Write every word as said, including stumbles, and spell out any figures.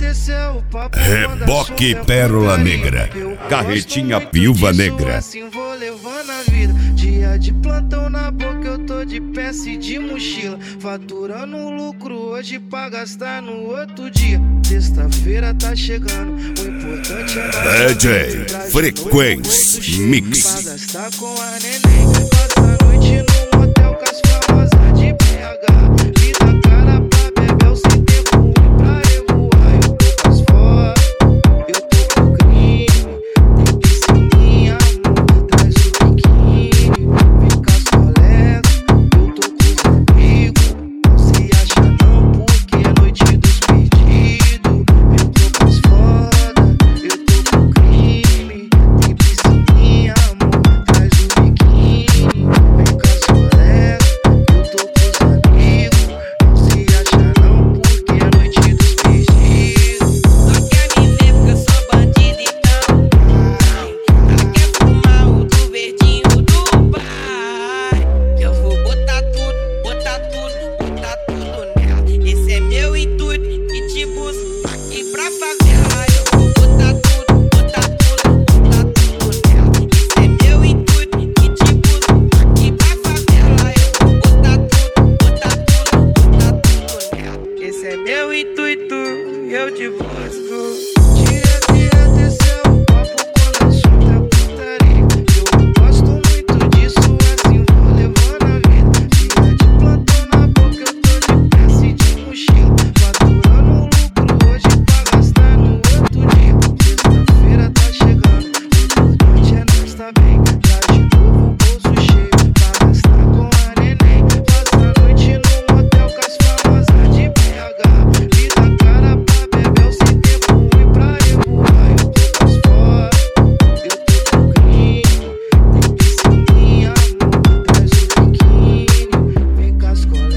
esse é o papo. Reboque Pérola Negra, Carretinha Viúva Negra. Assim vou levando a vida. Dia de plantão na boca, eu tô de peça e de mochila. Faturando lucro hoje pra gastar no outro dia. Sexta-feira tá chegando, o importante é D J Frequência Mix. pra gastar com a neném. Passa a noite no motel com as famosas de B H. Vida cara pra beber, sem tempo ruim pra revoar. Eu tô com as fotos, eu tô com crime. Tem piscininha, amor, traz o biquíni. Vem com as colegas, eu tô com os amigos. Não se acha não, porque é noite dos pedidos. Eu tô com as fotos, eu tô com crime. Tem piscininha, amor, traz o biquíni. Vem com as colegas, eu tô com os amigos. Não se acha não, porque é noite dos pedidos. Só quer me ver porque eu sou bandido, então ela quer fumar o do verdinho do pai. Eu vou botar tudo, botar tudo, botar tudo nela. Esse é meu intuito e te busco aqui pra favela. Eu vou botar tudo, botar tudo, botar tudo nela. Esse é meu intuito e te busco aqui pra favela. Eu vou botar tudo, botar tudo, botar tudo nela. Esse é meu intuito, eu te busco.